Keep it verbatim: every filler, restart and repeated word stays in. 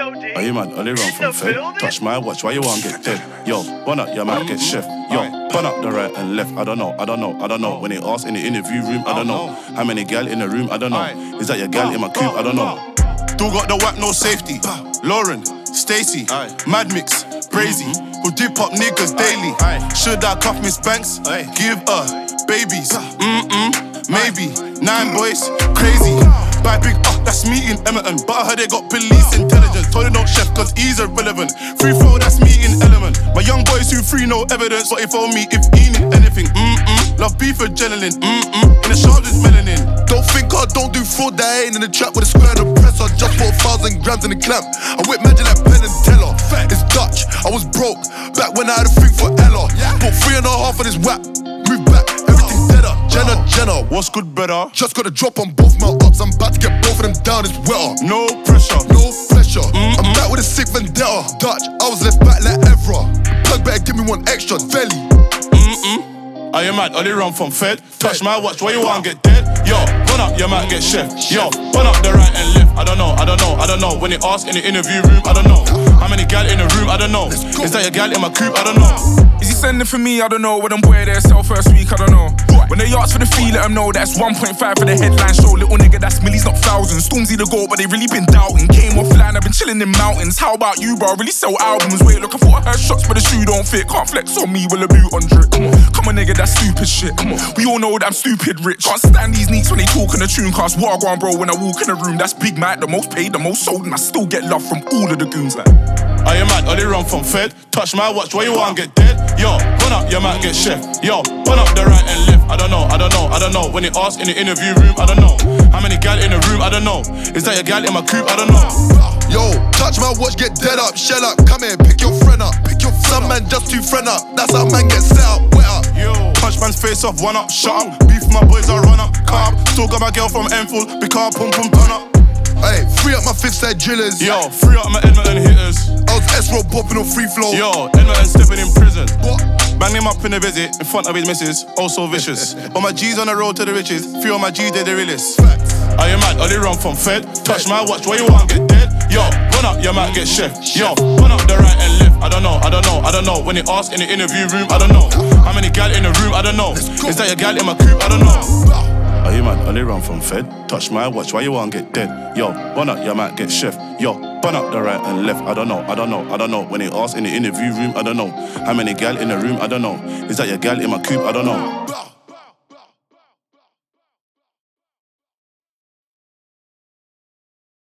Are you mad? Only run from Fed. Touch my watch, why you want get dead? Yo, bun up, you might get chef. Yo, bun up the right and left. I don't know, I don't know, I don't know. When they ask in the interview room, I don't know. How many gal in the room, I don't know. Is that your gal in my coupe? I don't know. Still got the whack, no safety. Lauren, Stacy, Mad Mix, Brazy, who dip up niggas daily. Should I cuff Miss Banks? Give her babies. Mm-mm, maybe. Nine boys, crazy. Buy big up, that's me in Emerton. But I heard they got police intelligence. Told them don't chef cause he's irrelevant. Free throw, that's me in Element. My young boys who free, no evidence. But if on me, if he need anything, mm-mm. Love beef adrenaline, mm-mm. In the shop is melanin. Don't think I don't do fraud, that I ain't in the trap with a square and a press. I just bought a thousand grams in the clamp. I whip magic like Penn and Teller. It's Dutch, I was broke. Back when I had a thing for Ella. Bought three and a half of this whap. Move back, everything deader. Jenna, Jenna, what's good, brother? Just got a drop on both my ups. I'm about to get both of them down, it's wetter. No pressure, no pressure. Mm-mm. I'm back with a sick vendetta. Dutch, I was left back like Evra. Plug better give me one extra, Veli. Mm-mm. Are you mad? Only run from Fed. Touch my watch, why you want get dead? Yo, run up, you might get chef. Yo, run up the right and left. I don't know, I don't know, I don't know. When they ask in the interview room, I don't know. How many gal in the room, I don't know. Is that your gal in my coupe, I don't know. Is he sending for me? I don't know. When I'm boy there, sell first week, I don't know. When they ask for the fee, let them know that's one point five for the headline show. Little nigga, that's millies, not thousands. Stormzy the goal, but they really been doubting. Came offline, I've been chilling in mountains. How about you, bro? Really sell albums. Wait, look, I thought I heard shots, but the shoe don't fit. Can't flex on me with a boot on drip. Come on, come on, nigga, that's stupid shit. Come on, we all know that I'm stupid rich. Can't stand these neeks when they talk in the tune cast. Wagwan, bro, when I walk in the room, that's Big Mike, the most paid, the most sold, and I still get love from all of the goons. Like, are you mad? Only run from Fed. Touch my watch, why you want get dead? Yo, run up, you might get chef. Yo, run up the right and left. I don't know, I don't know, I don't know. When they ask in the interview room, I don't know. How many gal in the room, I don't know. Is that your gal in my coupe, I don't know. Yo, touch my watch, get dead up, shell up. Come here, pick your friend up. Pick your Some man just too friend up. That's how man get set up, wet up. Yo, punch man's face off, one up, shut up. Beef my boys, I run up, calm. Still got my girl from Enfield, be calm, pum pum, turn up. Hey, free up my fifth side drillers. Yo, free up my Edmonton hitters. I was S-Row popping on free flow. Yo, Edmonton stepping in prison. What? Bang him up in a visit, in front of his missus, oh so vicious. All my G's on the road to the riches, few of my G's, they're the realest. Are you mad? Only run from Fed. Touch my watch, why you want get dead? Yo, run up, you might get chef. Yo, run up the right and left. I don't know, I don't know, I don't know. When they ask in the interview room, I don't know. How many gal in the room, I don't know. Is that your gal in my coupe, I don't know. Are you mad? Only run from Fed. Touch my watch, why you want get dead? Yo, run up, you might get chef. Yo, run up the right and left. I don't know, I don't know, I don't know. When they ask in the interview room, I don't know. How many gal in the room, I don't know. Is that your gal in my coupe, I don't know.